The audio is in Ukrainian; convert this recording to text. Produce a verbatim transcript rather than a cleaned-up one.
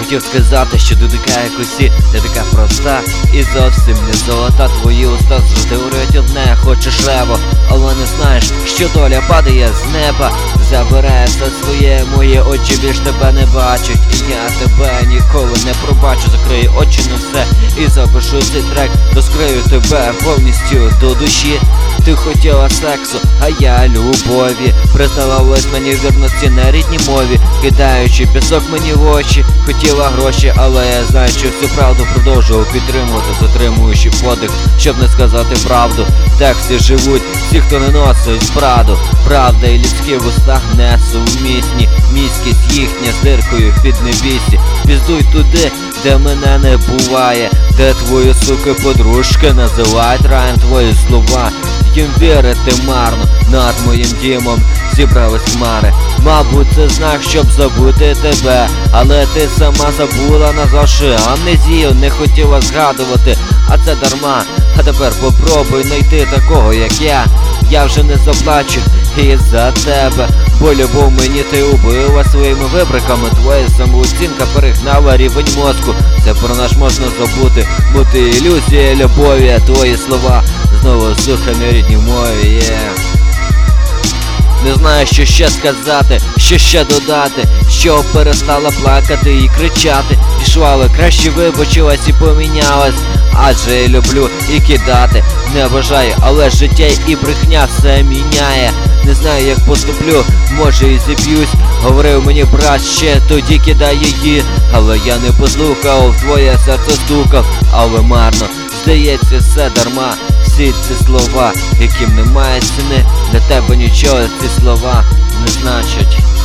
хотів сказати, що ти така, як усі, ти така проста і зовсім не золота. Твої уста завжди говорять одне, хочеш рево, але не знаєш, що доля падає з неба, забирає все своє, мої очі більш тебе не бачать, і я тебе ніколи не пробачу. Закрию очі на все і запишу цей трек, розкрию тебе повністю до душі. Ти хотіла сексу, а я любові, признавалась мені вірності на рідній мові, кидаючи пісок мені в очі. Хотіла гроші, але я знаю, що всю правду продовжував підтримувати, затримуючи подих, щоб не сказати правду. Так всі живуть, всі, хто не носить правду. Правда і людські вуста несумісні, міськість їхня з диркою в піднебісі. Піздуй туди, де мене не буває, де твої суки подружки називають раєм твої слова. Їм вірити марно, над моїм дімом зібрались хмари. Мабуть, це знак, щоб забути тебе, але ти сама забула назавжди. Амнезію не хотіла згадувати, а це дарма. А тепер попробуй знайти такого, як я. Я вже не заплачу із-за тебе, бо любов мені ти убила своїми вибриками. Твоя самооцінка перегнала рівень мозку. Це про нас можна забути, бо ти ілюзія любові. Твої слова знову сухо на рідній мові, yeah. Не знаю, що ще сказати, що ще додати, що перестала плакати і кричати. Пішла, але краще вибачилась і помінялась, адже я люблю і кидати не бажаю, але життя і брехня все міняє. Не знаю, як поступлю, може і зіб'юсь. Говорив мені брат, ще тоді кидай її, але я не послухав, твоє серце стукав, але марно. Здається, все дарма, всі ці слова, яким немає ціни. Для тебе нічого ці слова не значать.